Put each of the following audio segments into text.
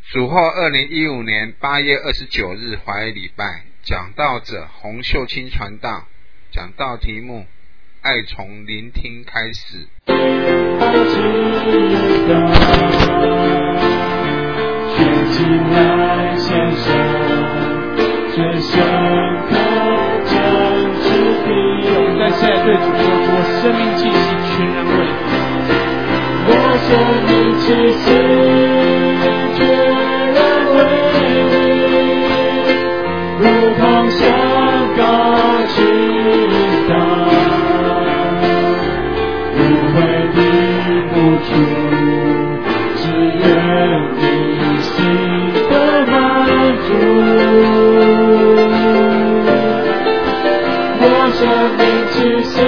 主后2015年8月29日华语礼拜，讲道者洪秀清传道，讲道题目爱从聆听开始。 全心来献上最深刻真挚的。我们在现在对主说，我生命气息全然为你，我生命气息全然为你，如同香膏倾倒，无悔的付出，只愿你心的满足。我生命气息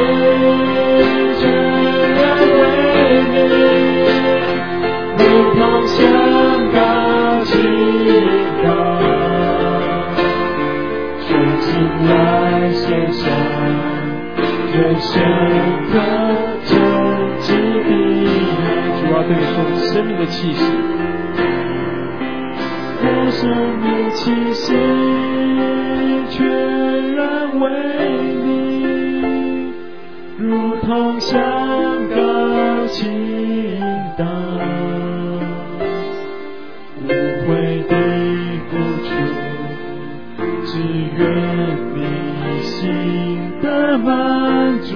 全然为你，如同香膏倾倒，全心来献上最深刻真挚的爱。主要对你说，生命的气息，我生命气息全然为你，如同香膏倾倒，无悔的付出，只愿你心的满足。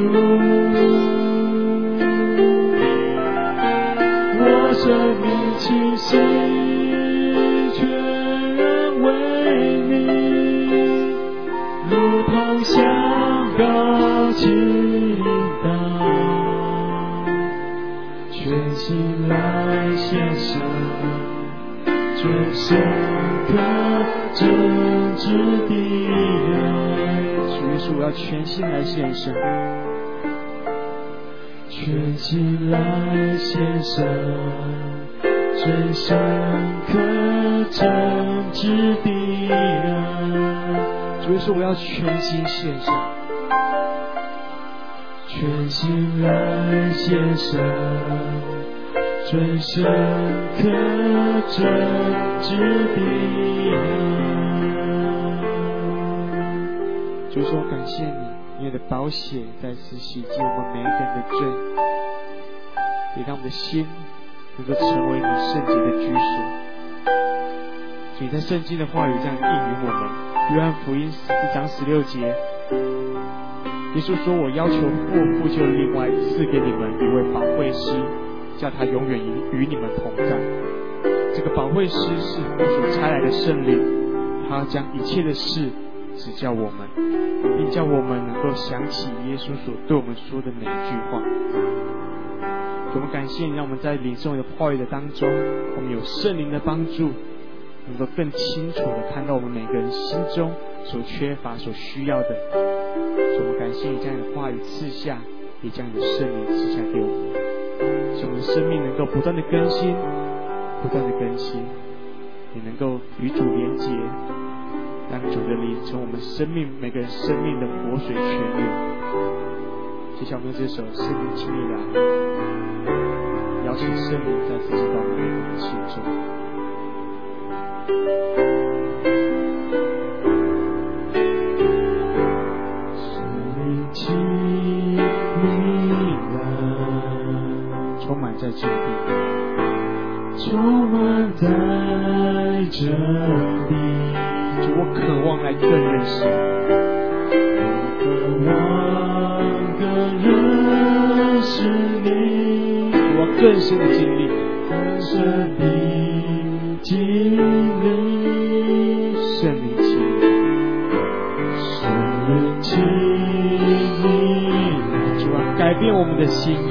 我生命气息全然为你，如同香膏倾倒，全心来献上最深刻真挚的爱。主耶稣，我要全心来献上，全心来献上最深刻真挚的爱。主耶稣，我要全心献上，全心来献上最深刻真挚的爱。主耶稣，我感谢你，你的宝血再次洗净我们每一个人的罪，也让我们的心能够成为你圣洁的居所。主，你在圣经的话语这样应允我们，约翰福音14章16节，耶稣说，我要求父就另外赐给你们一位保惠师，叫他永远与你们同在。这个保惠师是父所差来的圣灵，他将一切的事指教我们，并叫我们能够想起耶稣所对我们说的每一句话。我们感谢你，让我们在领受你的话语的当中，我们有圣灵的帮助，能够更清楚地看到我们每个人心中所缺乏所需要的。我们感谢你将你的话语赐下，也将你的圣灵赐下给我们，使我们的生命能够不断的更新，不断的更新，也能够与主连结，让主的灵从我们生命每个人生命的活水泉流。接下来我们这首圣灵亲你来，邀请圣灵再次进到每个人的心中。充满在这里，充满在这里。主，我渴望来更认识你，我渴望更认识你，我要更深的经历，更深的经历圣灵亲你，圣灵亲你，主啊，改变我们的心意，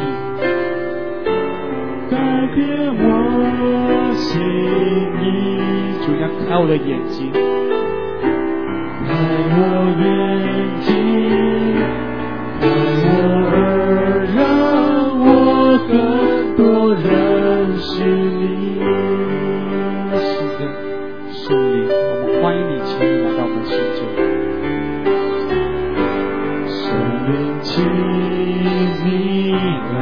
改变我心意。主，你要开我的眼睛，开我眼睛，开我耳，让我更多认识你。是的，圣灵，我们欢迎你，请你来到我们心中。圣灵，请你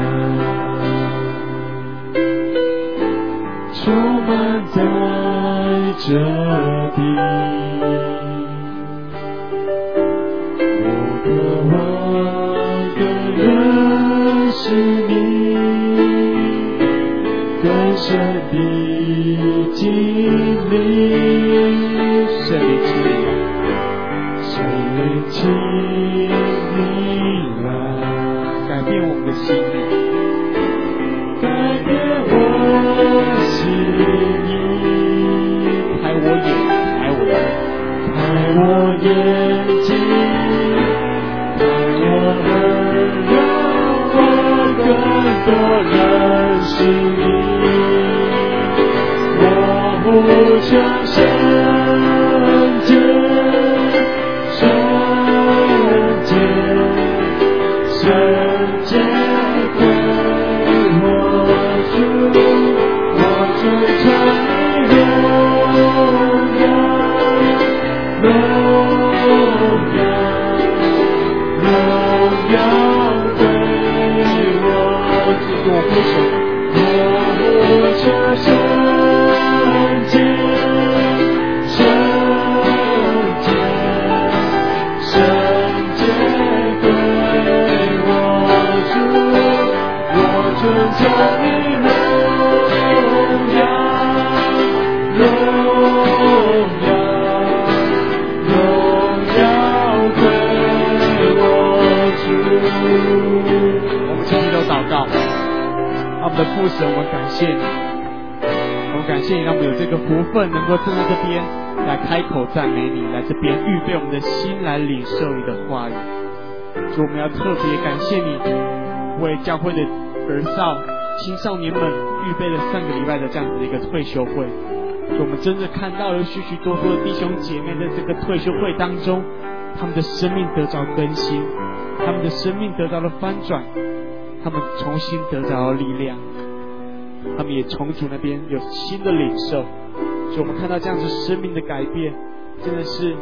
来，充满在着地，我渴望更认识你，更深地经历圣灵亲临， 圣灵亲临来， 改变我们的心意， 改变我心意， 开我眼，开我眼， 开我眼睛，开我耳，让我更多认识你。我不求圣洁，圣洁，圣洁归我主，我尊称你荣耀，荣耀，荣耀归我主，我不求圣洁，圣洁，圣洁归我主，我尊称你荣耀，荣耀，荣耀归我主。 我们继续都祷告。我们的父神，我们感谢你，我们感谢你让我们有这个福分，能够站在这边来开口赞美你，来这边预备我们的心来领受你的话语。主，我们要特别感谢你，为教会的儿少、青少年们预备了3个礼拜的这样子的一个退休会。主，我们真的看到了许许多多的弟兄姐妹在这个退休会当中，他们的生命得着更新，他们的生命得到了翻转，他们重新得着了力量，他们也从主那边有新的领受。所以我们看到这样子生命的改变，真的是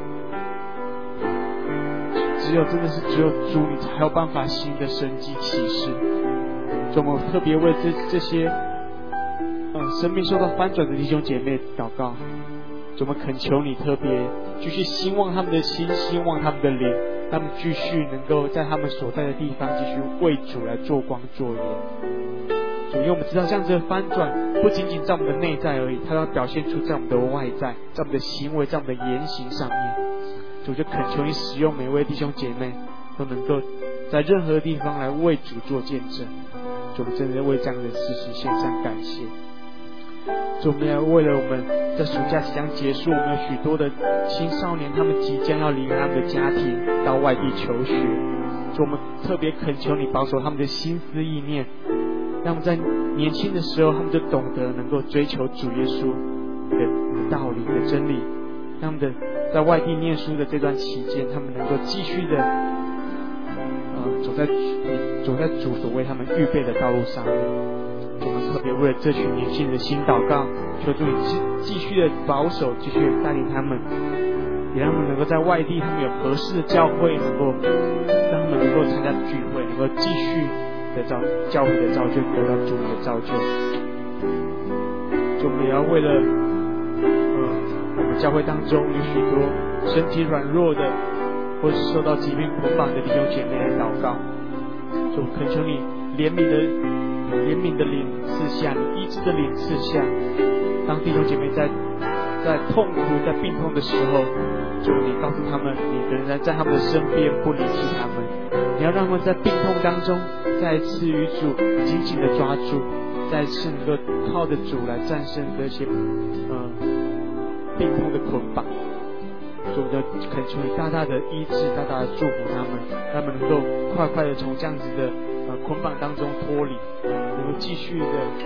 只有主你才有办法行的神迹奇事。所以我们特别为这些生命受到翻转的弟兄姐妹祷告。所以我们恳求你特别继续兴旺他们的心，兴旺他们的灵，他们继续能够在他们所在的地方继续为主来做光做盐。主，因为我们知道这样子的翻转不仅仅在我们的内在而已，它要表现出在我们的外在，在我们的行为，在我们的言行上面。主，就恳求你使用每位弟兄姐妹都能够在任何地方来为主做见证。主，我们真的为这样的事情献上感谢。主，我们要为了我们在暑假即将结束，我们有许多的青少年，他们即将要离开他们的家庭到外地求学。主，我们特别恳求你保守他们的心思意念，让他们在年轻的时候，他们就懂得能够追求主耶稣的道理的真理，让他们的在外地念书的这段期间，他们能够继续的走在主所为他们预备的道路上面。我们特别为了这群年轻人的心祷告，求主你继续的保守，继续的带领他们，也让他们能够在外地，他们有合适的教会，能够让他们能够参加聚会，能够继续得到教会的造就，得到主的造就。我们也要为了我们教会当中有许多身体软弱的，或是受到疾病捆绑的弟兄姐妹来祷告。主，恳求你怜悯的灵赐下，你医治的灵赐下。当弟兄姐妹在痛苦、在病痛的时候，主，你告诉他们，你仍然在他们的身边，不离弃他们。你要让他们在病痛当中再一次与主紧紧的抓住，再一次能够靠着主来战胜这些病痛的捆绑。主，的恳求你大大的医治，大大的祝福他们，让他们能够快快的从这样子的捆绑当中脱离，能够继续的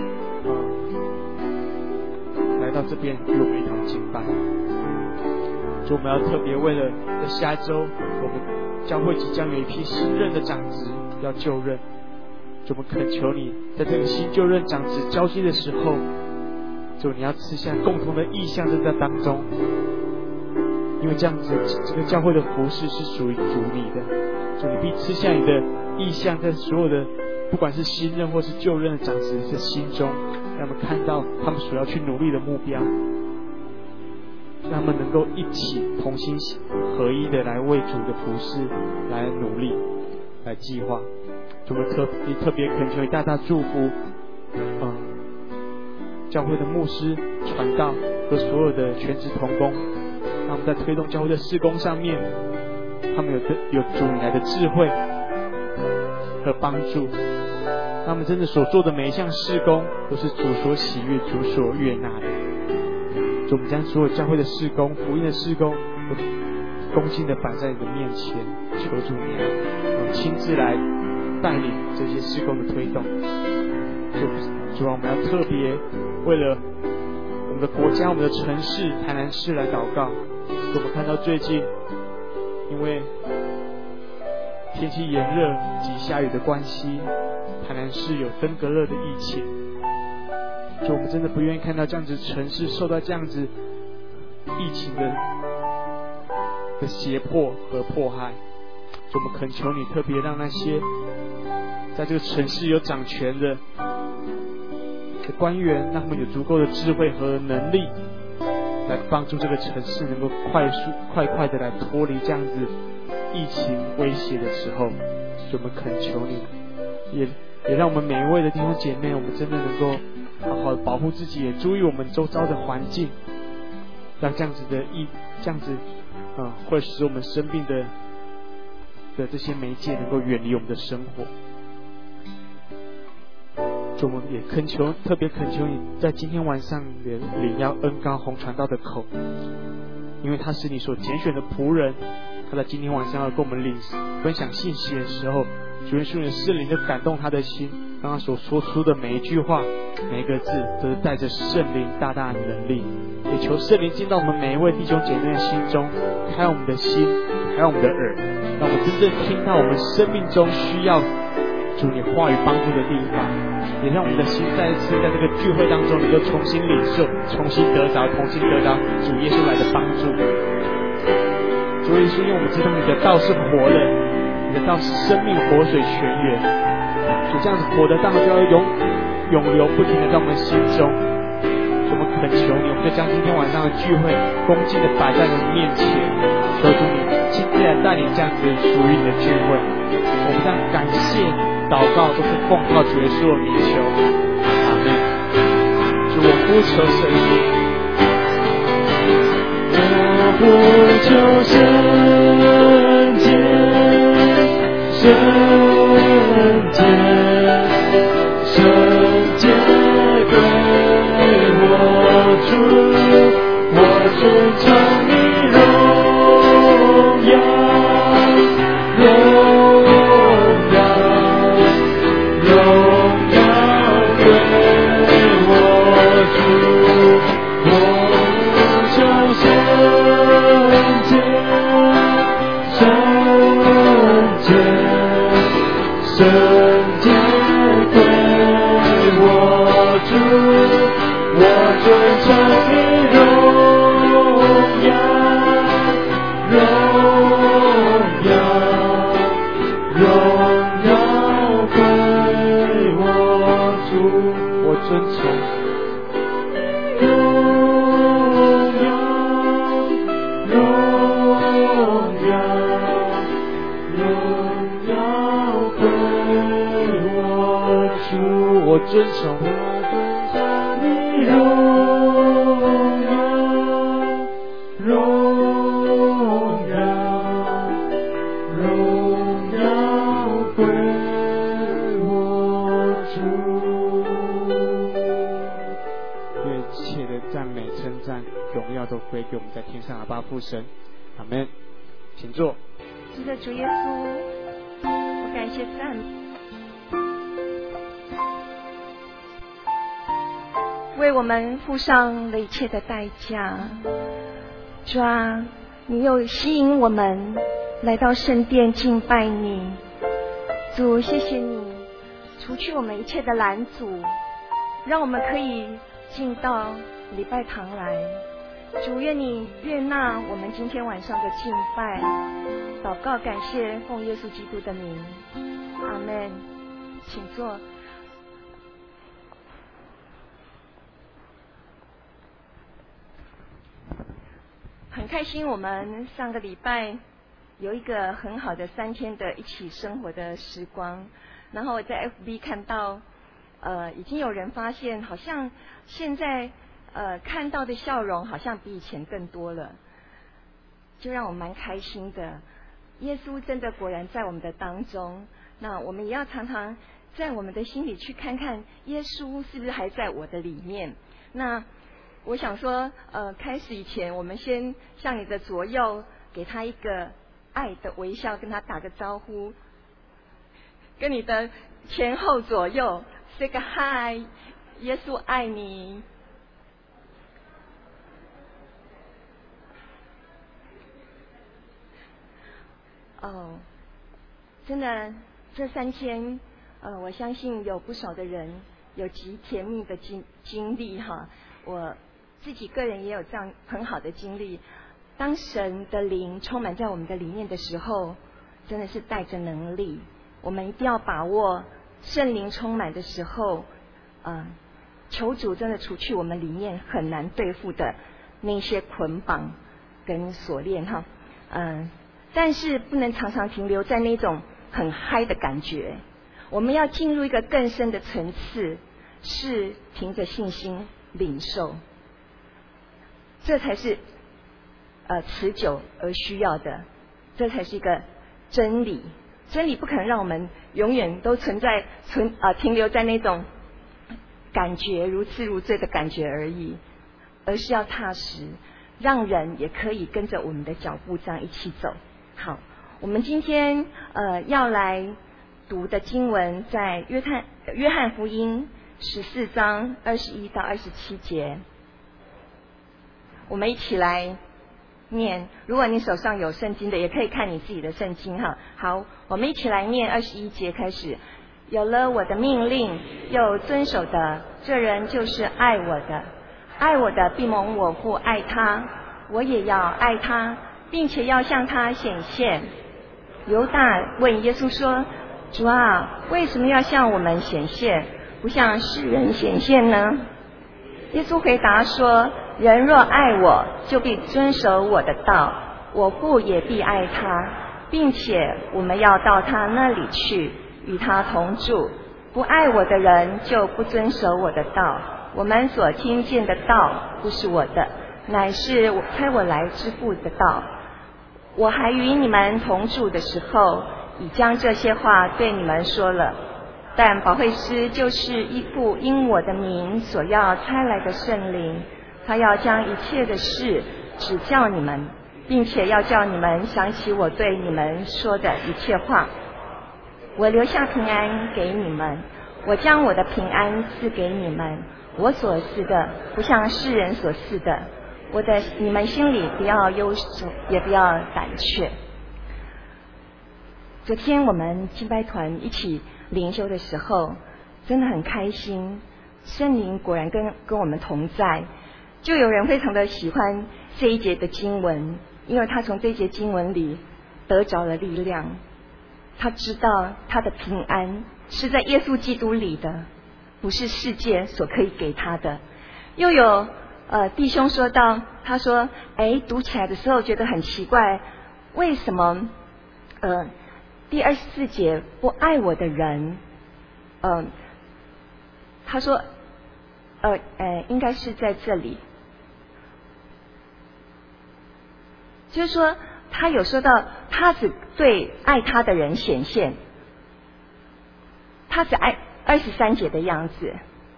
来到这边与我们一同敬拜。主，我们要特别为了在下一周，我们教会即将有一批新任的长子要就任。主，我们恳求你在这个新就任长子交接的时候，主，你要赐下共同的意向在这当中，因为这样子这个教会的服事是属于主你的。主，你必赐下你的意向在所有的不管是新任或是旧任的长子的心中，让他们看到他们所要去努力的目标。 们能够一起同心合一的来为主的服事来努力来计划。我们特别恳求你大大祝福教会的牧师、传道和所有的全职同工，他们在推动教会的事工上面，他们有主你来的智慧和帮助，他们真的所做的每一项事工都是主所喜悦、主所悦纳的。我们将所有教会的事工、福音的事工都恭敬的摆在你的面前，求主你亲自来带领这些事工的推动。主啊，我们要特别为了我们的国家、我们的城市台南市来祷告。我们看到最近因为天气炎热及下雨的关系，台南市有登革热的疫情。我们真的不愿意看到这样子城市受到这样子疫情的胁迫和迫害。我们恳求你特别让那些在这个城市有掌权的官员，让他们有足够的智慧和能力来帮助这个城市能够快的来脱离这样子疫情威胁的时候。我们恳求你也让我们每一位的弟兄姐妹，我们真的能够好好的保护自己，也注意我们周遭的环境，让这样子会使我们生病的这些媒介能够远离我们的生活。我们也特别恳求你在今天晚上领要恩膏洪传道的口，因为他是你所拣选的仆人，他在今天晚上要跟我们分享信息的时候，主耶稣你的圣灵就感动他的心，让他所说出的每一句话每一个字都是带着圣灵大大的能力。也求圣灵进到我们每一位弟兄姐妹的心中，开我们的心，开我们的耳，让我们真正听到我们生命中需要主你话语帮助的地方，也让我们的心再一次在这个聚会当中能够重新领受，重新得着主耶稣来的帮助。主耶稣，因为我们知道你的道是活的，你的道是生命活水泉源，主这样子活的道就要永流不停的在我们心中。我们恳求你，我们就将今天晚上的聚会恭敬的摆在你面前，求主你亲自来带领这样子属于你的聚会。我们这样感谢祷告都是奉靠主耶稣的名求，阿们。主，我呼求圣灵， 我呼求圣洁，圣洁，圣洁归我主，我尊称你荣耀，荣耀归我主，我求圣洁，圣洁，圣洁归我主，我尊称你荣耀，荣耀归我主， 我尊崇我尊崇你荣耀归我主。 愿一切的赞美、称赞、荣耀都归给我们在天上的阿爸父神，阿们。请坐。 是的，主耶稣，我感谢赞美，为我们付上了一切的代价。主啊，你又吸引我们来到圣殿敬拜你。主，谢谢你除去我们一切的拦阻，让我们可以进到礼拜堂来。主，愿你悦纳我们今天晚上的敬拜祷告，感谢奉耶稣基督的名，阿们。请坐。 很开心，我们上个礼拜有一个很好的3天的一起生活的时光。然后我在 FB 看到，已经有人发现，好像现在看到的笑容好像比以前更多了，就让我蛮开心的。耶稣真的果然在我们的当中，那我们也要常常在我们的心里去看看，耶稣是不是还在我的里面。那我想说，开始以前，我们先向你的左右给他一个爱的微笑，跟他打个招呼，跟你的前后左右 say 个 hi， 耶稣爱你。真的这3天，我相信有不少的人有极甜蜜的经历哈。我自己个人也有这样很好的经历。当神的灵充满在我们的里面的时候，真的是带着能力。我们一定要把握圣灵充满的时候，求主真的除去我们里面很难对付的那些捆绑跟锁链哈。但是不能常常停留在那种很嗨的感觉，我们要进入一个更深的层次，是凭着信心领受，这才是持久而需要的，这才是一个真理。真理不可能让我们永远都停留在那种感觉如痴如醉的感觉而已，而是要踏实，让人也可以跟着我们的脚步这样一起走。好，我们今天要来读的经文在约翰福音14章21到27节，我们一起来念。如果你手上有圣经的，也可以看你自己的圣经哈。好，我们一起来念21节开始。有了我的命令又遵守的，这人就是爱我的。爱我的必蒙我父爱他，我也要爱他，并且要向他显现。犹大问耶稣说：主啊，为什么要向我们显现，不向世人显现呢？耶稣回答说：人若爱我，就必遵守我的道，我父也必爱他，并且我们要到他那里去，与他同住。不爱我的人就不遵守我的道。我们所听见的道不是我的，乃是差我来之父的道。我还与你们同住的时候，已将这些话对你们说了。但保惠师就是依父因我的名所要差来的圣灵，他要将一切的事指教你们，并且要叫你们想起我对你们说的一切话。我留下平安给你们，我将我的平安赐给你们。我所赐的不像世人所赐的，你们心里不要忧愁，也不要胆怯。昨天我们敬拜团一起灵修的时候，真的很开心，圣灵果然跟我们同在。就有人非常的喜欢这一节的经文，因为他从这一节经文里得着了力量，他知道他的平安是在耶稣基督里的，不是世界所可以给他的。又有弟兄说到，他说读起来的时候觉得很奇怪，为什么第24节不爱我的人，他说应该是在这里，就是说他有说到他只对爱他的人显现，他只爱23节的样子，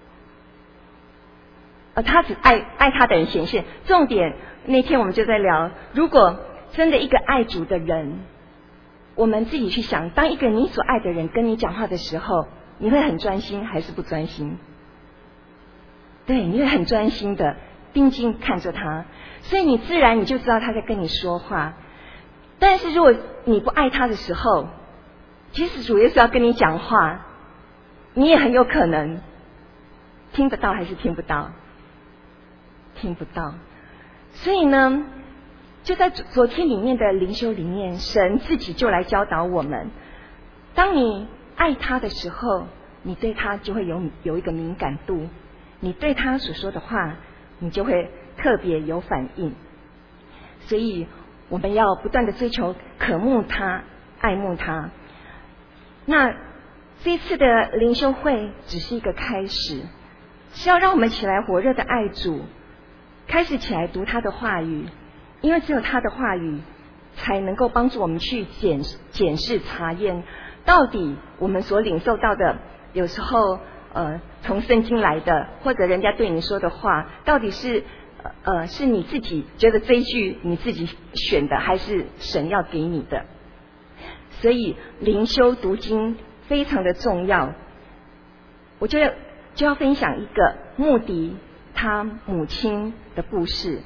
他只爱他的人显现。重点那天我们就在聊，如果真的一个爱主的人，我们自己去想，当一个你所爱的人跟你讲话的时候，你会很专心还是不专心？对，你会很专心的定睛看着他，所以你自然你就知道他在跟你说话。但是如果你不爱他的时候，即使主耶稣要跟你讲话，你也很有可能听得到还是听不到？听不到。所以呢，就在昨天里面的灵修里面，神自己就来教导我们，当你爱他的时候，你对他就会有一个敏感度，你对他所说的话，你就会特别有反应。 所以我们要不断的追求渴慕他，爱慕他。那这一次的灵修会只是一个开始，是要让我们起来火热的爱主，开始起来读他的话语，因为只有他的话语才能够帮助我们去检视查验，到底我们所领受到的，有时候从圣经来的，或者人家对你说的话，到底是是你自己觉得这一句你自己选的，还是神要给你的？所以灵修读经非常的重要。我就要分享一个穆迪他母亲的故事。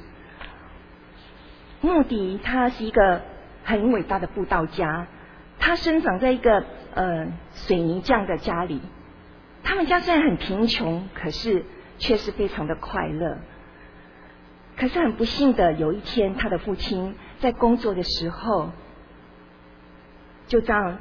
穆迪他是一个很伟大的布道家，他生长在一个水泥匠的家里。他们家虽然很贫穷，可是却是非常的快乐。可是很不幸的，有一天他的父亲在工作的时候，就这样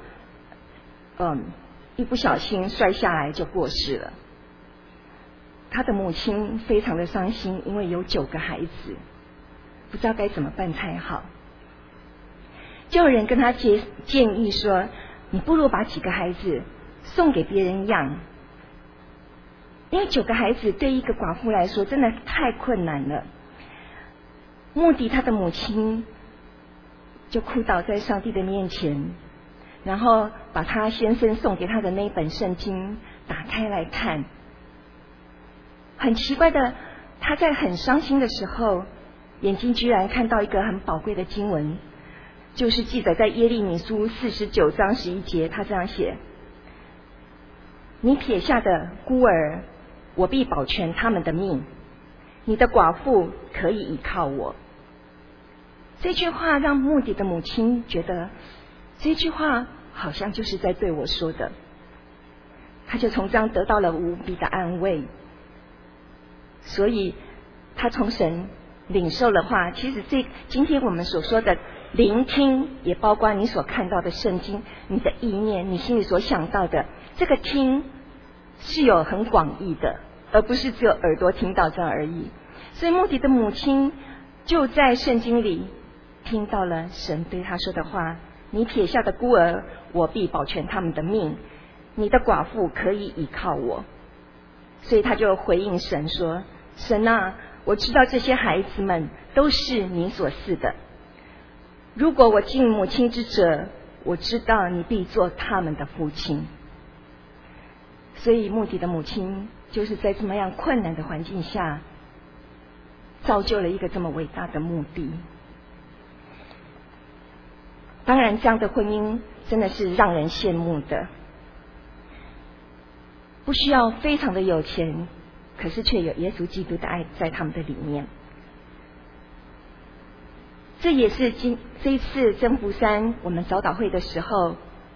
一不小心摔下来就过世了。他的母亲非常的伤心，因为有9个孩子，不知道该怎么办才好。就有人跟他建议说，你不如把几个孩子送给别人养，因为9个孩子对一个寡妇来说真的太困难了。穆迪他的母亲就哭倒在上帝的面前，然后把他先生送给他的那本圣经打开来看。很奇怪的，他在很伤心的时候，眼睛居然看到一个很宝贵的经文，就是记载在耶利米书49章11节，他这样写：你撇下的孤儿，我必保全他们的命；你的寡妇可以依靠我。这句话让穆迪的母亲觉得，这句话好像就是在对我说的。他就从这样得到了无比的安慰。所以他从神领受了话。其实今天我们所说的聆听，也包括你所看到的圣经，你的意念，你心里所想到的。这个听是有很广义的，而不是只有耳朵听到这样而已。所以穆迪的母亲就在圣经里听到了神对他说的话：你撇下的孤儿，我必保全他们的命；你的寡妇可以依靠我。所以他就回应神说：神啊，我知道这些孩子们都是你所赐的，如果我尽母亲之责，我知道你必做他们的父亲。所以穆迪的母亲就是在这么样困难的环境下，造就了一个这么伟大的目的。当然这样的婚姻真的是让人羡慕的，不需要非常的有钱，可是却有耶稣基督的爱在他们的里面。这也是这一次真福山我们早祷会的时候，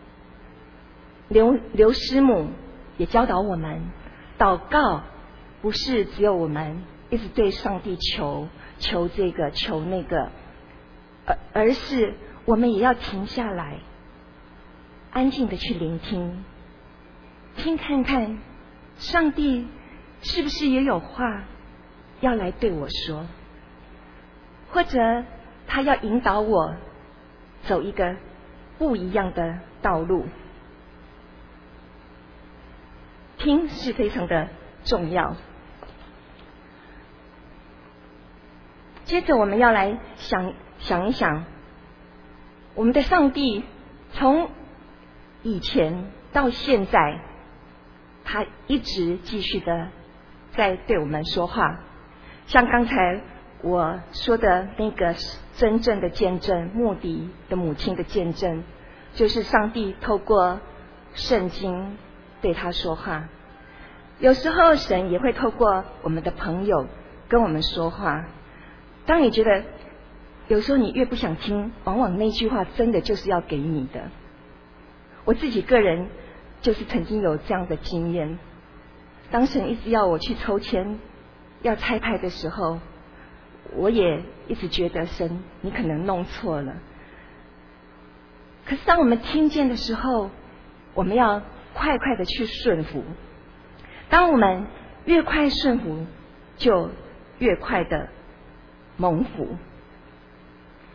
刘师母也教导我们，祷告不是只有我们一直对上帝求这个求那个，而是我们也要停下来，安静的去聆听，听看看上帝是不是也有话要来对我说，或者他要引导我走一个不一样的道路。听是非常的重要。接着我们要来想一想，我们的上帝从以前到现在，他一直继续的在对我们说话。像刚才我说的那个真正的见证，穆迪的母亲的见证，就是上帝透过圣经对他说话。有时候神也会透过我们的朋友跟我们说话。当你觉得有时候你越不想听，往往那句话真的就是要给你的。我自己个人就是曾经有这样的经验，当神一直要我去抽签要拆牌的时候，我也一直觉得神你可能弄错了。可是当我们听见的时候，我们要快快的去顺服。当我们越快顺服，就越快的蒙福。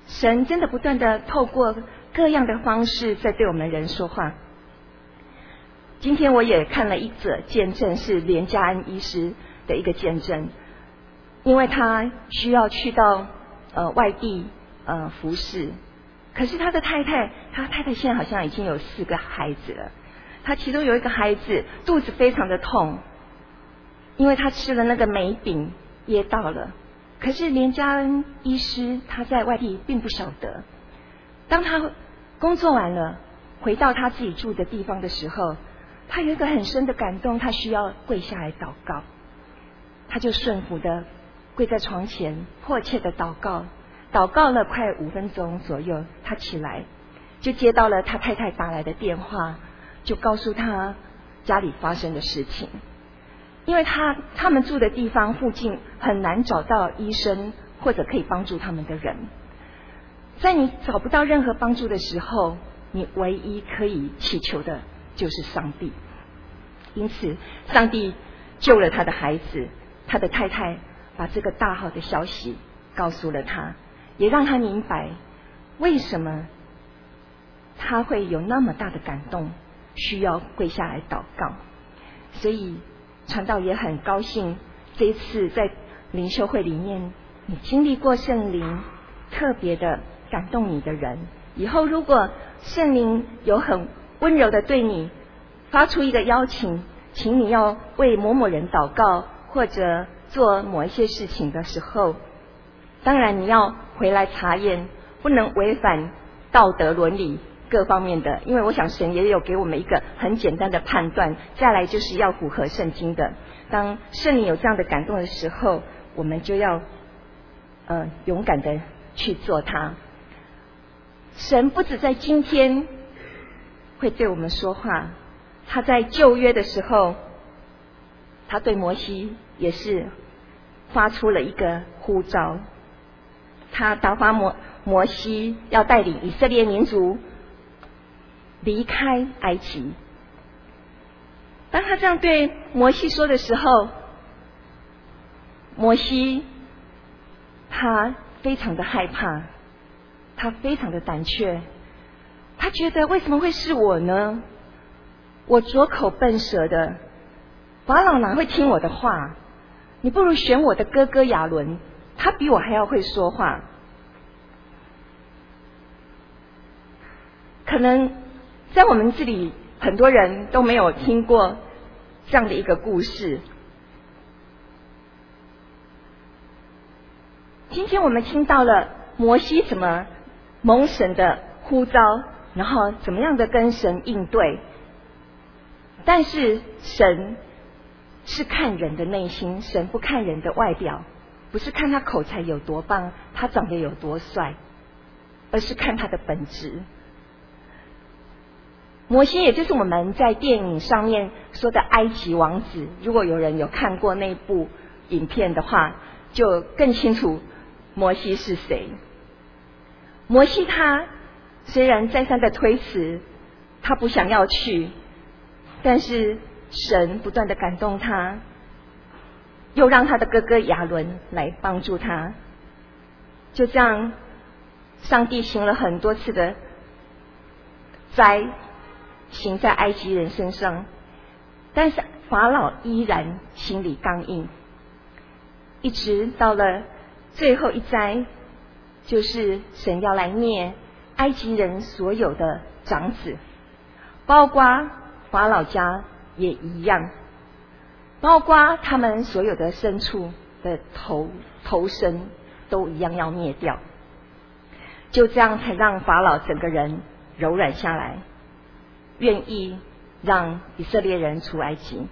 神真的不断的透过各样的方式在对我们人说话。今天我也看了一则见证，是连家安医师的一个见证，因为他需要去到外地服侍，可是他太太现在好像已经有4个孩子了，他其中有一个孩子肚子非常的痛，因为他吃了那个梅饼噎到了。可是连家恩医师他在外地并不晓得，当他工作完了回到他自己住的地方的时候，他有一个很深的感动，他需要跪下来祷告，他就顺服的跪在床前迫切的祷告，祷告了快5分钟左右，他起来就接到了他太太打来的电话，就告诉他家里发生的事情。因为他们住的地方附近很难找到医生或者可以帮助他们的人，在你找不到任何帮助的时候，你唯一可以祈求的就是上帝。因此上帝救了他的孩子，他的太太把这个大好的消息告诉了他，也让他明白为什么他会有那么大的感动，需要跪下来祷告。所以传道也很高兴，这一次在灵修会里面，你经历过圣灵特别的感动你的人，以后如果圣灵有很温柔的对你发出一个邀请，请你要为某某人祷告或者做某一些事情的时候，当然你要回来查验，不能违反道德伦理各方面的，因为我想神也有给我们一个很简单的判断，再来就是要符合圣经的。当圣灵有这样的感动的时候，我们就要勇敢的去做它。神不止在今天会对我们说话，他在旧约的时候，他对摩西也是发出了一个呼召，他打发摩西要带领以色列民族离开埃及。当他这样对摩西说的时候，摩西他非常的害怕，他非常的胆怯，他觉得为什么会是我呢？我拙口笨舌的，法老哪会听我的话？你不如选我的哥哥亚伦，他比我还要会说话。可能在我们这里很多人都没有听过这样的一个故事。今天我们听到了摩西怎么蒙神的呼召，然后怎么样的跟神应对，但是神是看人的内心，神不看人的外表，不是看他口才有多棒，他长得有多帅，而是看他的本质。摩西也就是我们在电影上面说的埃及王子，如果有人有看过那部影片的话，就更清楚摩西是谁。摩西他虽然再三的推辞，他不想要去，但是神不断的感动他，又让他的哥哥亚伦来帮助他。就这样，上帝行了很多次的灾行在埃及人身上，但是法老依然心里刚硬，一直到了最后一灾，就是神要来灭埃及人所有的长子，包括法老家也一样，包括他们所有的牲畜的头生都一样要灭掉。就这样才让法老整个人柔软下来，愿意让以色列人出埃及。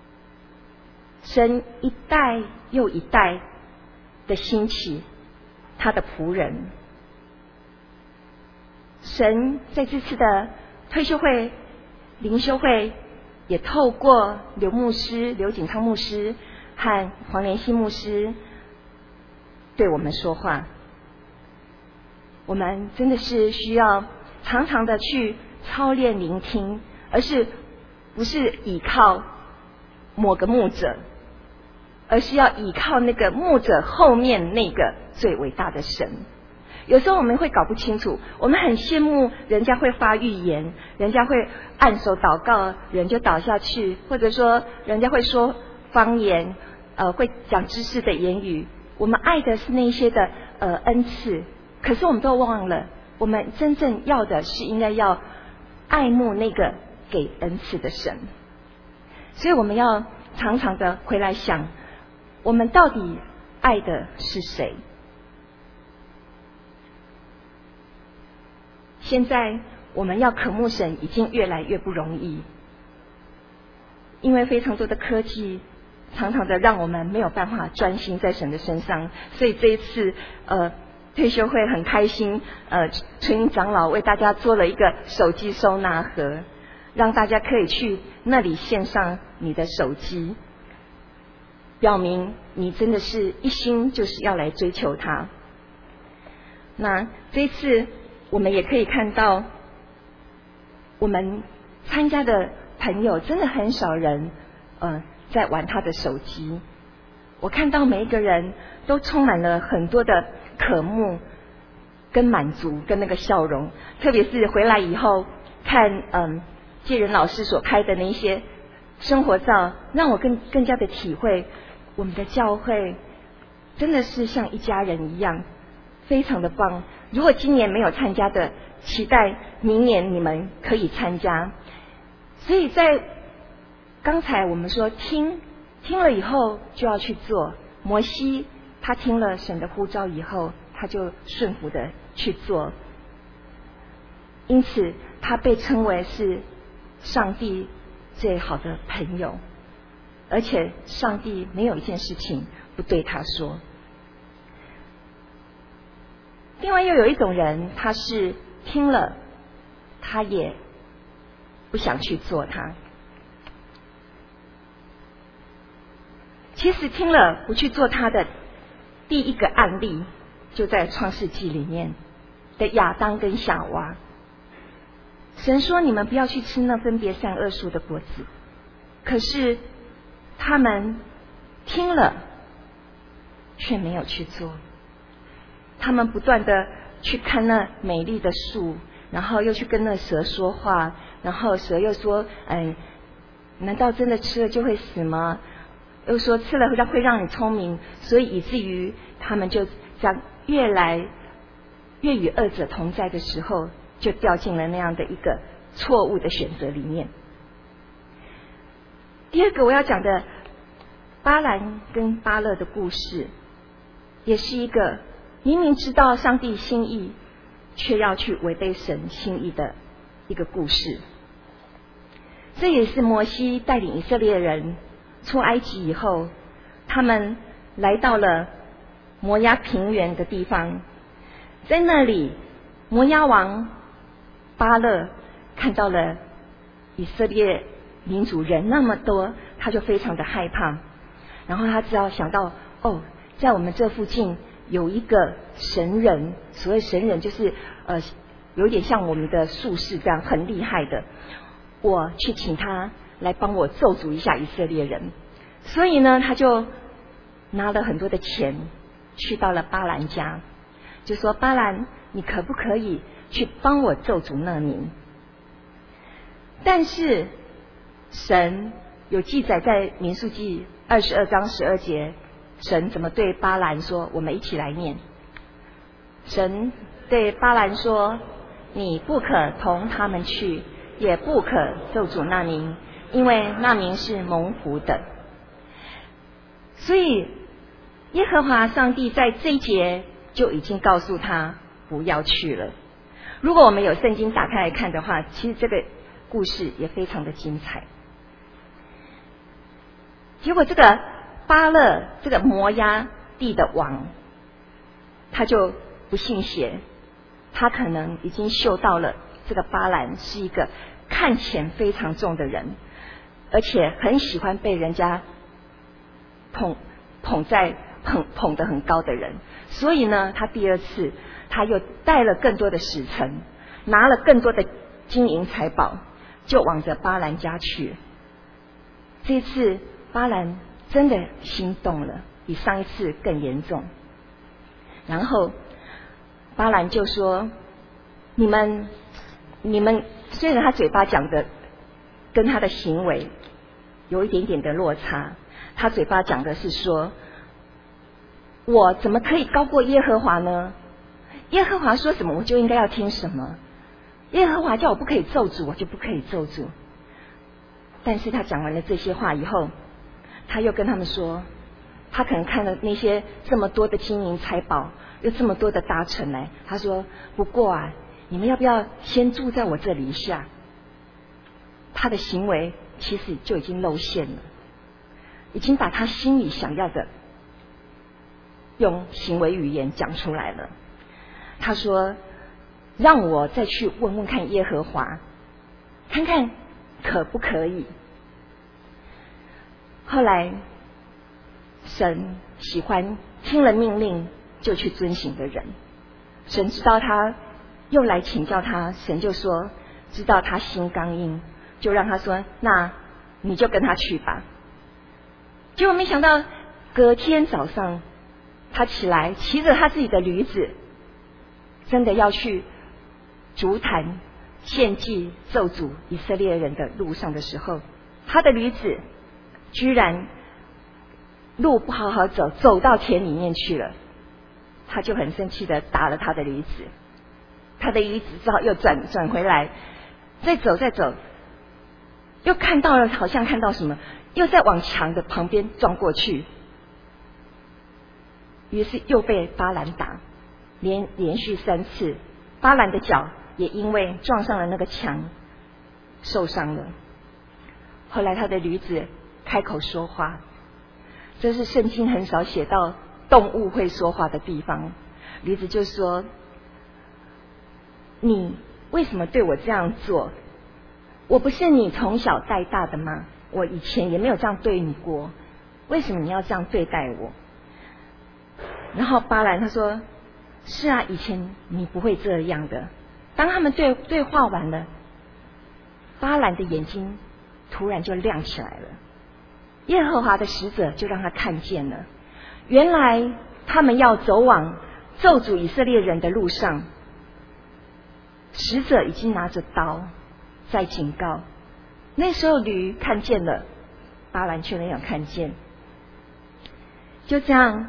神一代又一代的兴起他的仆人。神在这次的退休会灵修会也透过刘景昌牧师和黄连熙牧师对我们说话。我们真的是需要常常的去操练聆听，不是倚靠某个牧者，而是要倚靠那个牧者后面那个最伟大的神。 有时候我们会搞不清楚，我们很羡慕人家会发预言，人家会按手祷告，人就倒下去，或者说人家会说方言，会讲知识的言语。我们爱的是那些的恩赐，可是我们都忘了，我们真正要的是应该要爱慕那个给恩赐的神。所以我们要常常的回来想，我们到底爱的是谁？现在我们要渴慕神已经越来越不容易，因为非常多的科技常常的让我们没有办法专心在神的身上。所以这一次退休会很开心，纯英长老为大家做了一个手机收纳盒，让大家可以去那里献上你的手机，表明你真的是一心就是要来追求它。那这一次我们也可以看到，我们参加的朋友真的很少人在玩他的手机。我看到每一个人都充满了很多的渴慕跟满足跟那个笑容，特别是回来以后看介仁老师所拍的那些生活照，让我更加的体会我们的教会真的是像一家人一样，非常的棒。如果今年没有参加的，期待明年你们可以参加。所以在刚才我们说听了以后就要去做，摩西他听了神的呼召以后，他就顺服的去做，因此他被称为是上帝最好的朋友，而且上帝没有一件事情不对他说。另外又有一种人，他是听了他也不想去做它。其实听了不去做它的第一个案例就在创世纪里面的亚当跟夏娃。神说你们不要去吃那分别善恶树的果子，可是他们听了却没有去做。他们不断的去看那美丽的树，然后又去跟那蛇说话，然后蛇又说难道真的吃了就会死吗？又说吃了会让你聪明，所以以至于他们就这样越与恶者同在的时候，就掉进了那样的一个错误的选择里面。第二个我要讲的巴兰跟巴勒的故事，也是一个明明知道上帝心意却要去违背神心意的一个故事。这也是摩西带领以色列人出埃及以后，他们来到了摩押平原的地方，在那里摩押王巴勒看到了以色列民族人那么多，他就非常的害怕，然后他只要想到在我们这附近有一个神人，所谓神人就是有点像我们的术士这样很厉害的，我去请他来帮我咒诅一下以色列人。所以呢他就拿了很多的钱去到了巴兰家，就说巴兰你可不可以去帮我咒诅那民。但是神有记载在民数记22章12节，神怎么对巴兰说，我们一起来念。神对巴兰说，你不可同他们去，也不可咒诅那民，因为那民是蒙福的。所以耶和华上帝在这一节就已经告诉他不要去了。如果我们有圣经打开来看的话，其实这个故事也非常的精彩。结果这个巴勒这个摩押地的王，他就不信邪，他可能已经嗅到了这个巴兰是一个看钱非常重的人，而且很喜欢被人家捧得很高的人。所以呢他第二次他又带了更多的使臣，拿了更多的金银财宝，就往着巴兰家去。这次巴兰真的心动了，比上一次更严重。然后巴兰就说：你们虽然他嘴巴讲的跟他的行为有一点点的落差，他嘴巴讲的是说，我怎么可以高过耶和华呢？耶和华说什么我就应该要听什么，耶和华叫我不可以咒诅我就不可以咒诅。但是他讲完了这些话以后，他又跟他们说，他可能看了那些这么多的金银财宝，又这么多的大臣来，他说不过啊，你们要不要先住在我这里一下？他的行为其实就已经露馅了，已经把他心里想要的用行为语言讲出来了。他说让我再去问问看耶和华，看看可不可以。后来神喜欢听了命令就去遵行的人，神知道他又来请教他，神就说知道他心刚硬，就让他说那你就跟他去吧。结果没想到隔天早上他起来骑着他自己的驴子，真的要去筑坛献祭咒诅以色列人的路上的时候，他的驴子居然路不好好走，走到田里面去了。他就很生气的打了他的驴子，他的驴子只好又转回来，再走，又看到了，好像看到什么，又再往墙的旁边撞过去，于是又被巴兰打，连续3次，巴兰的脚也因为撞上了那个墙受伤了。后来他的驴子开口说话，这是圣经很少写到动物会说话的地方。驴子就说，你为什么对我这样做？我不是你从小带大的吗？我以前也没有这样对你过，为什么你要这样对待我？然后巴兰他说，是啊，以前你不会这样的。当他们对话完了，巴兰的眼睛突然就亮起来了，耶和华的使者就让他看见了，原来他们要走往咒诅以色列人的路上，使者已经拿着刀在警告。那时候驴看见了，巴兰却没有看见。就这样，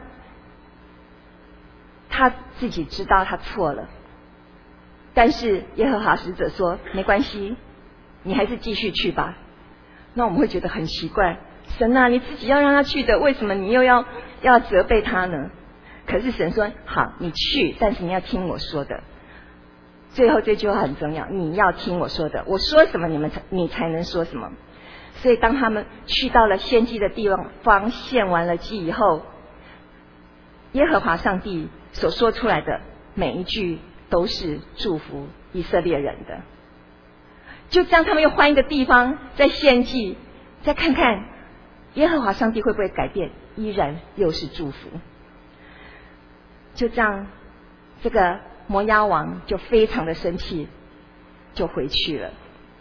他自己知道他错了，但是耶和华使者说没关系，你还是继续去吧。那我们会觉得很奇怪，神啊，你自己要让他去的，为什么你又要责备他呢？可是神说好，你去，但是你要听我说的。最后这句话很重要，你要听我说的，我说什么你才能说什么。所以当他们去到了献祭的地方，献完了祭以后，耶和华上帝所说出来的每一句都是祝福以色列人的。就这样他们又换一个地方再献祭，再看看耶和华上帝会不会改变，依然又是祝福。就这样，这个摩押王就非常的生气，就回去了。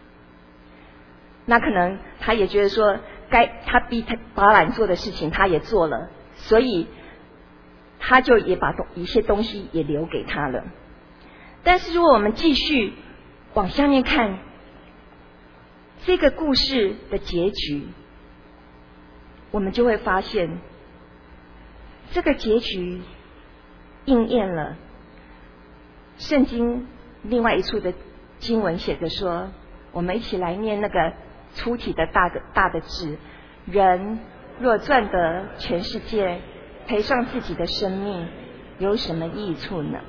那可能他也觉得说，他逼他巴兰做的事情他也做了，所以他就也把一些东西也留给他了。但是如果我们继续往下面看这个故事的结局，我们就会发现这个结局应验了圣经另外一处的经文写着说，我们一起来念那个粗体的大的字，人若赚得全世界，赔上自己的生命，有什么益处呢？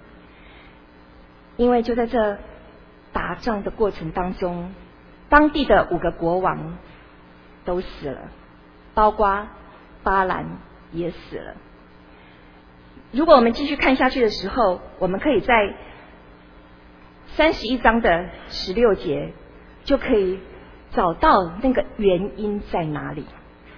因为就在这打仗的过程当中，当地的5个国王都死了，包括巴兰也死了。如果我们继续看下去的时候，我们可以在31章的16节就可以找到那个原因在哪里。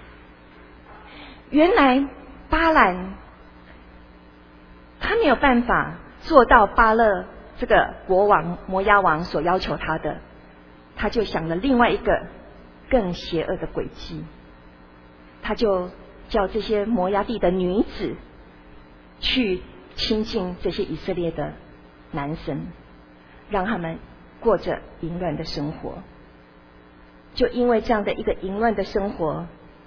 原来巴兰他没有办法做到巴勒这个国王摩押王所要求他的，他就想了另外一个更邪恶的诡计，他就叫这些摩押地的女子去亲近这些以色列的男生，让他们过着淫乱的生活。就因为这样的一个淫乱的生活，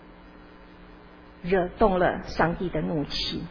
惹动了上帝的怒气。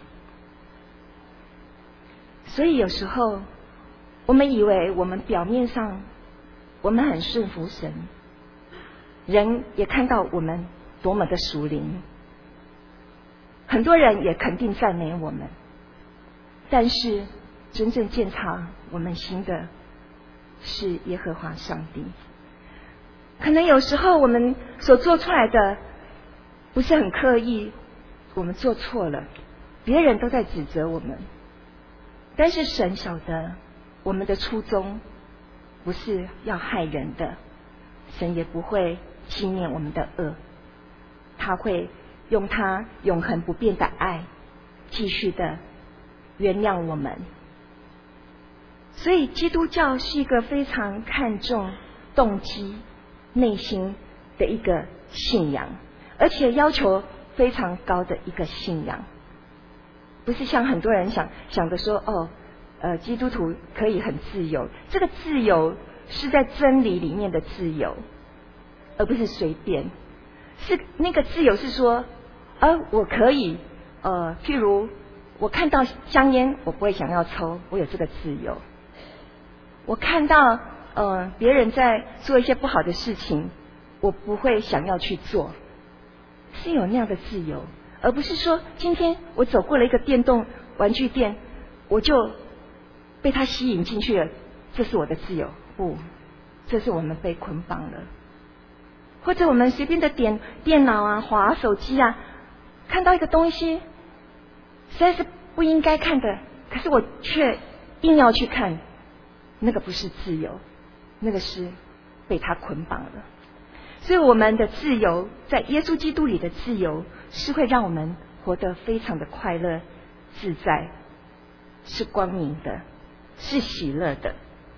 所以有时候我们以为我们表面上我们很顺服神，人也看到我们多么的属灵，很多人也肯定赞美我们，但是真正鉴察我们心的是耶和华上帝。可能有时候我们所做出来的不是很刻意，我们做错了，别人都在指责我们，但是神晓得我们的初衷不是要害人的，神也不会纪念我们的恶，他会用他永恒不变的爱继续的原谅我们。所以基督教是一个非常看重动机内心的一个信仰，而且要求非常高的一个信仰，不是像很多人想的说基督徒可以很自由，这个自由是在真理里面的自由，而不是随便。是那个自由是说我可以譬如我看到香烟我不会想要抽，我有这个自由。我看到别人在做一些不好的事情，我不会想要去做，是有那样的自由，而不是说今天我走过了一个电动玩具店，我就被它吸引进去了，这是我的自由。不，这是我们被捆绑了。或者我们随便的点电脑啊，滑手机啊，看到一个东西实在是不应该看的，可是我却硬要去看，那个不是自由，那个是被他捆绑了。所以我们的自由，在耶稣基督里的自由，是会让我们活得非常的快乐自在，是光明的，是喜乐的。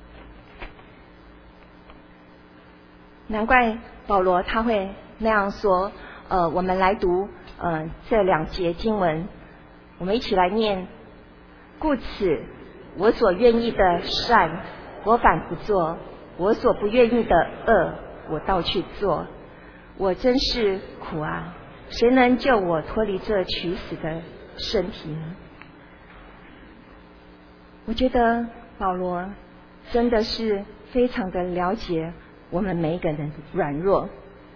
难怪保罗他会那样说。我们来读这2节经文，我们一起来念。故此我所愿意的善我反不做，我所不愿意的恶我倒去做，我真是苦啊！谁能救我脱离这取死的身体呢？我觉得保罗真的是非常的了解我们每一个人的软弱，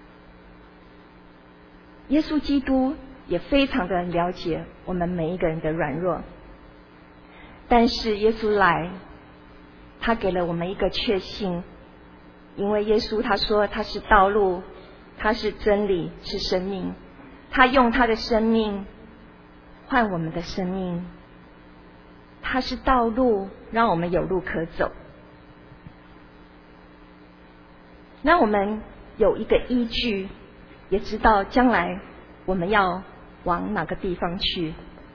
耶稣基督也非常的了解我们每一个人的软弱。但是耶稣来，他给了我们一个确信，因为耶稣他说他是道路，他是真理，是生命，他用他的生命换我们的生命，他是道路，让我们有路可走，让我们有一个依据，也知道将来我们要往哪个地方去。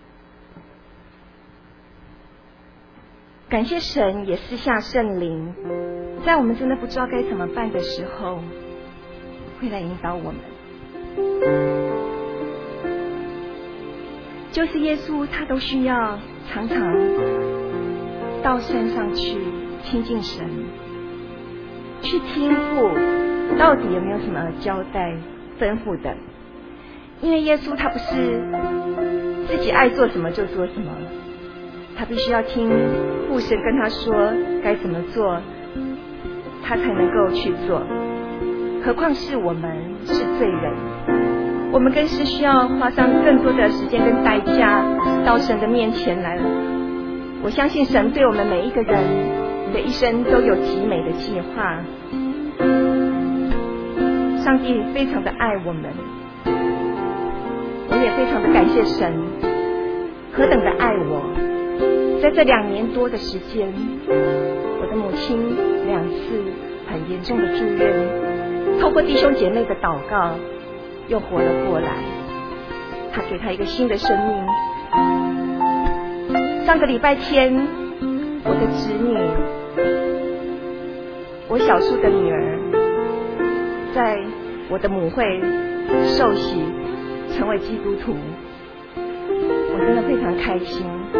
感谢神也赐下圣灵，在我们真的不知道该怎么办的时候，会来引导我们。就是耶稣他都需要常常到山上去亲近神，去听父到底有没有什么交代吩咐的。因为耶稣他不是自己爱做什么就做什么，他必须要听父神跟他说该怎么做，他才能够去做。何况是我们是罪人，我们更是需要花上更多的时间跟代价到神的面前来了。我相信神对我们每一个人的一生都有极美的计划，上帝非常的爱我们，我也非常的感谢神何等的爱我。在这2年多的时间，我的母亲2次很严重的住院，透过弟兄姐妹的祷告又活了过来，他给他一个新的生命。上个礼拜天，我的侄女，我小叔的女儿，在我的母会受洗成为基督徒，我真的非常开心。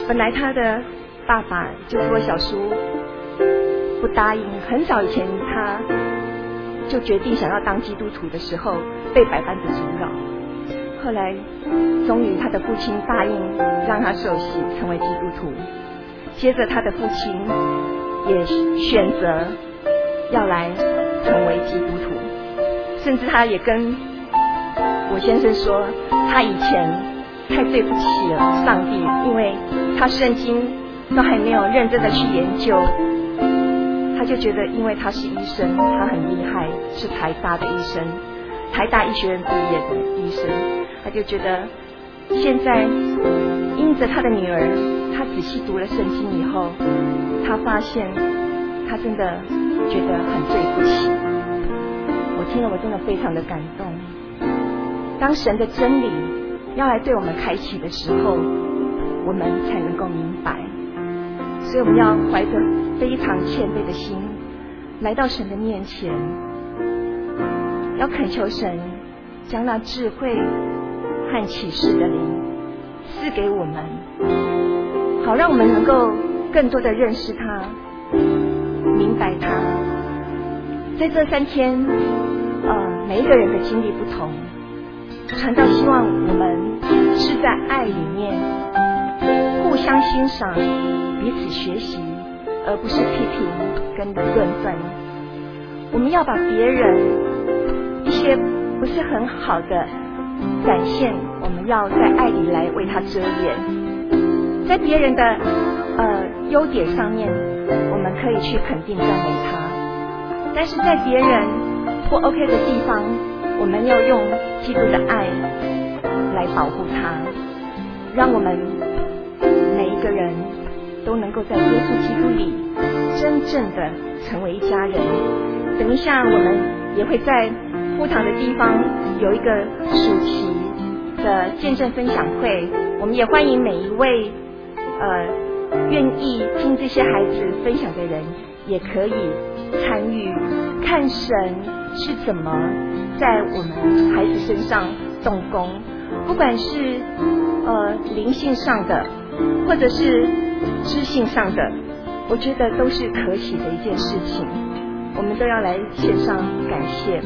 本来他的爸爸就是我小叔不答应，很早以前他就决定想要当基督徒的时候，被百般的阻扰。后来终于他的父亲答应让他受洗成为基督徒，接着他的父亲也选择要来成为基督徒，甚至他也跟我先生说，他以前太对不起了上帝，因为他圣经都还没有认真的去研究，他就觉得因为他是医生，他很厉害，是台大的医生，台大医学院毕业的医生，他就觉得现在因着他的女儿，他仔细读了圣经以后，他发现他真的觉得很对不起。我听了我真的非常的感动。当神的真理要来对我们开启的时候，我们才能够明白。所以我们要怀着非常谦卑的心来到神的面前，要恳求神将那智慧和启示的灵赐给我们，好让我们能够更多的认识他，明白他。在这3天每一个人的经历不同，传道希望我们是在爱里面互相欣赏，彼此学习，而不是批评跟论断。我们要把别人一些不是很好的展现，我们要在爱里来为他遮掩。在别人的优点上面，我们可以去肯定赞美他，但是在别人不 OK 的地方，我们要用基督的爱来保护他，让我们每一个人都能够在耶稣基督里真正的成为一家人。等一下我们也会在福堂的地方有一个暑期的见证分享会，我们也欢迎每一位愿意听这些孩子分享的人也可以参与，看神是怎么在我们孩子身上动工，不管是灵性上的或者是知性上的，我觉得都是可喜的一件事情，我们都要来献上感谢。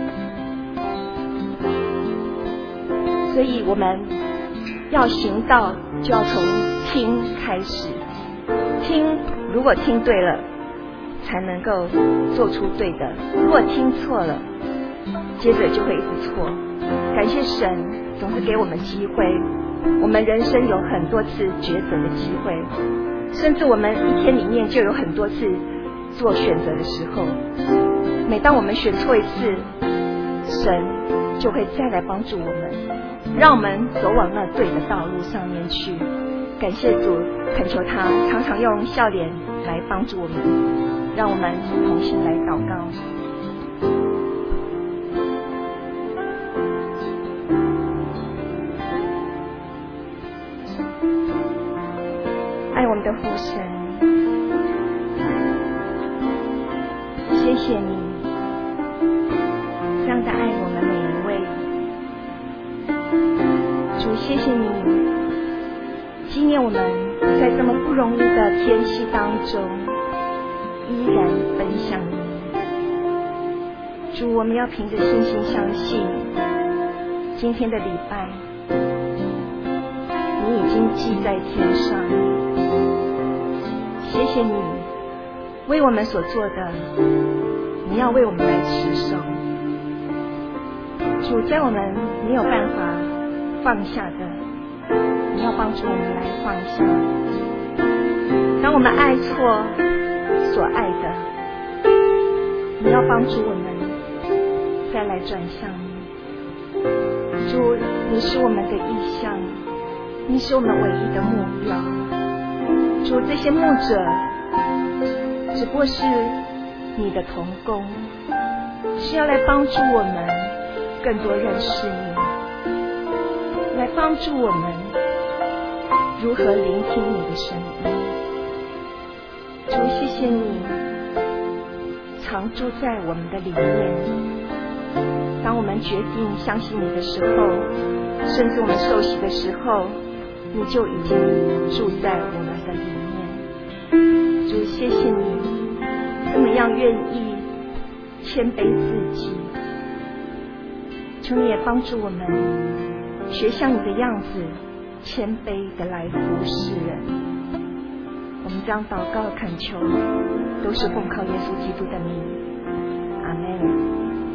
所以我们要行道，就要从听开始，听如果听对了才能够做出对的，如果听错了接着就会一直错。感谢神总是给我们机会，我们人生有很多次抉择的机会，甚至我们一天里面就有很多次做选择的时候，每当我们选错一次，神就会再来帮助我们，让我们走往那对的道路上面去。感谢主，恳求他常常用笑脸来帮助我们，让我们同心来祷告。爱我们的父神，谢谢你这样的爱我们每一位。主，谢谢你纪念我们在这么不容易的天气当中依然分享你。主，我们要凭着信心相信今天的礼拜你已经记在天上。谢谢你为我们所做的，你要为我们来持守。主，在我们没有办法放下的，你要帮助我们来放下。当我们爱错所爱的，你要帮助我们再来转向你。主，你是我们的意向，你是我们唯一的目标。主，这些牧者只不过是你的同工，是要来帮助我们更多认识你，来帮助我们如何聆听你的声音。主，谢谢你常住在我们的里面。当我们决定相信你的时候，甚至我们受洗的时候， 你就已经住在我们的里面。主，谢谢你这么样愿意谦卑自己，求你也帮助我们学像你的样子，谦卑的来服侍人。我们这样祷告恳求，都是奉靠耶稣基督的名，阿们。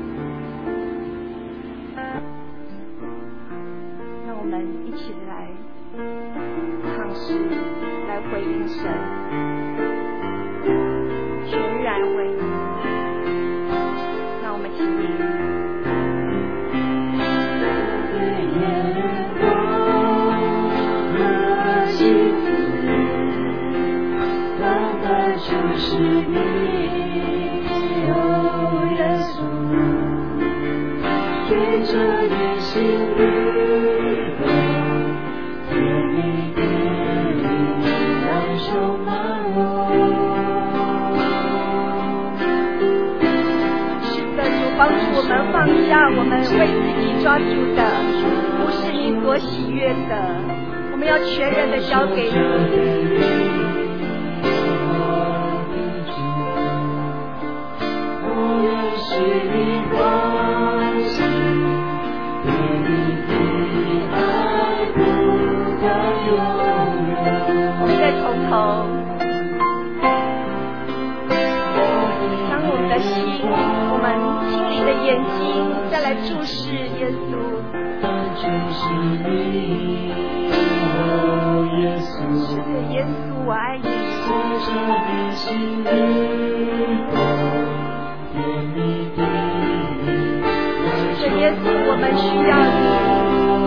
让我们一起来唱诗，来回应神，全然为你。让我们起立。 就是你，哦耶稣，随着你心律动，甜蜜的力量充满我。 是的，主帮助我们放下我们为自己抓住的，不是你所喜悦的，我们要全然的交给你。将我们的心，我们心里的眼睛再来注视耶稣。是的，耶稣，我爱你。是的，耶稣，我们需要你。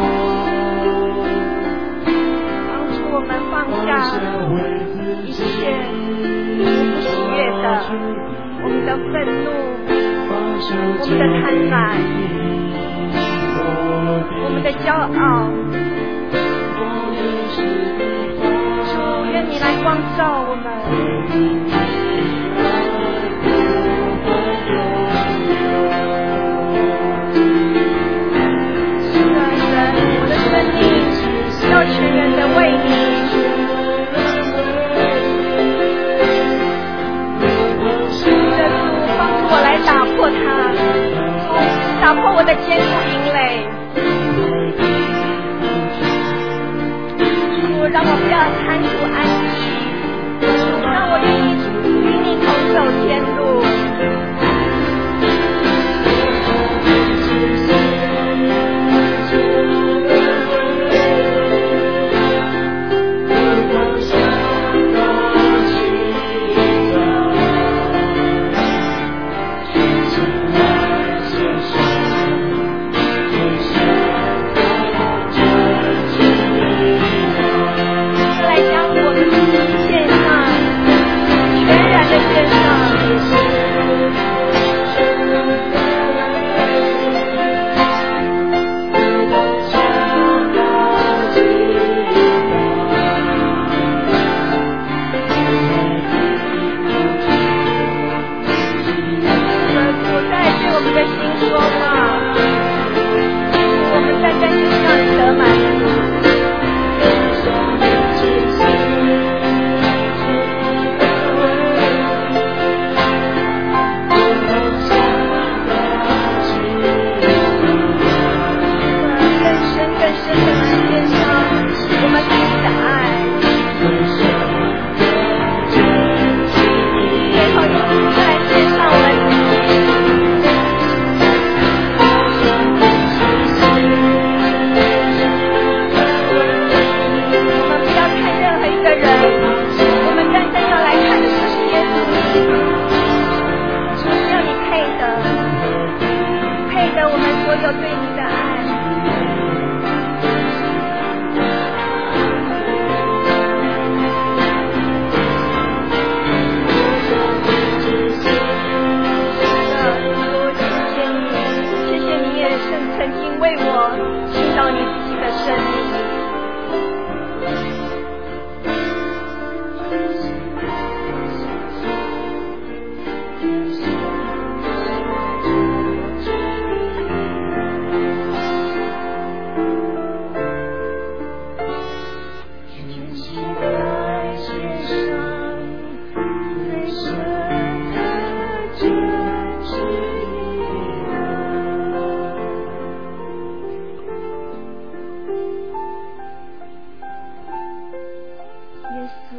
我们放下一切不喜悦的，我们的愤怒，我们的贪婪，我们的骄傲。主，愿你来光照我们。是的，神，我的生命要全然的为你。我来打破它，打破我的坚固营垒。主，让我不要贪图安逸，主，让我愿意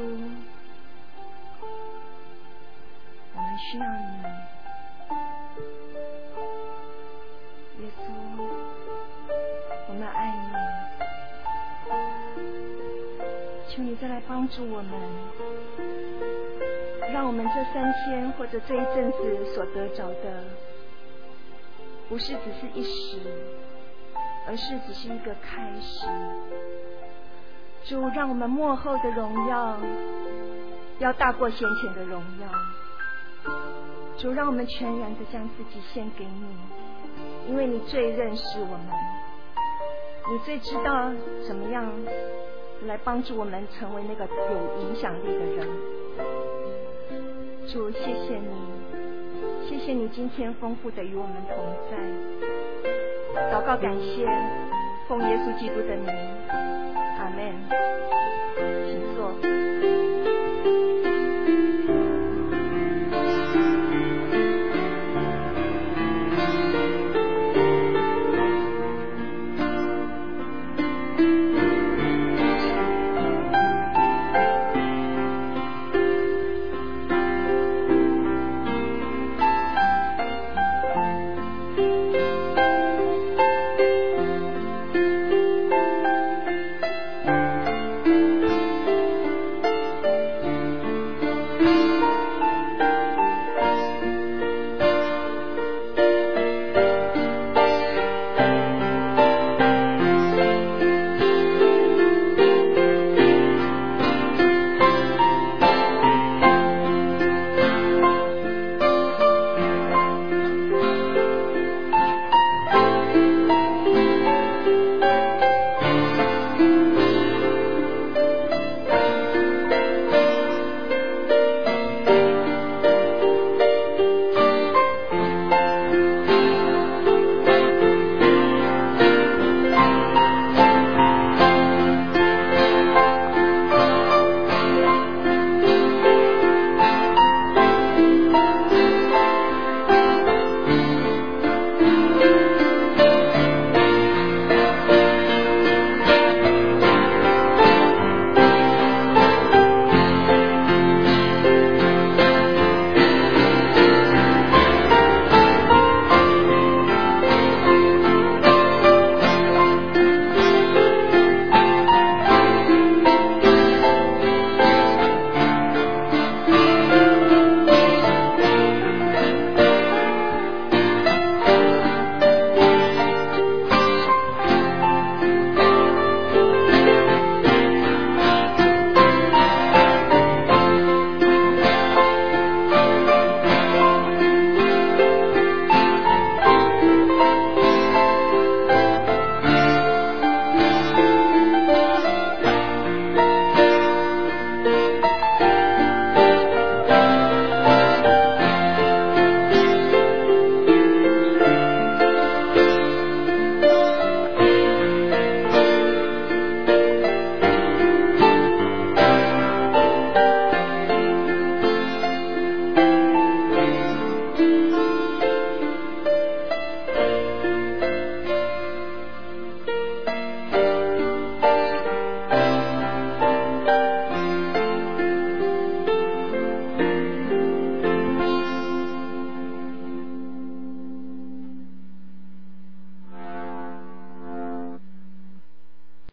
我们需要你。耶稣，我们爱你，求你再来帮助我们，让我们这3天或者这一阵子所得着的，不是只是一时，而是只是一个开始。主，让我们末后的荣耀要大过先前的荣耀。主，让我们全然的将自己献给你，因为你最认识我们，你最知道怎么样来帮助我们成为那个有影响力的人。主，谢谢你，谢谢你今天丰富的与我们同在。祷告感谢，奉耶稣基督的名，阿们。